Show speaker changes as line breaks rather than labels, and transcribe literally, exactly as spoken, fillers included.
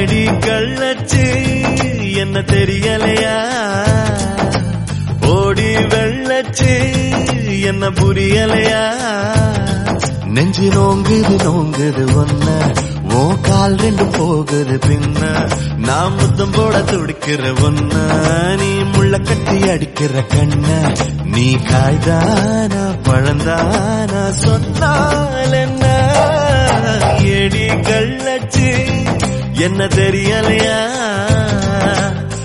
ஏடி கள்ளச்சு என்ன தெரியலையா ஓடி வெள்ளச்சு என்ன புரியலையா நெஞ்சு நோங்குது நோங்குது ஒன்ன ஓ கால் ரெண்டு போகுது பின்ன நான் முத்தம் போட துடிக்கிற ஒன்ன நீ முள்ள கட்டி அடிக்கிற கண்ண நீ காய்தானா பழந்தானா சொன்னால் என்ன ஏடி கள்ளச்சு என்ன தெரியலையா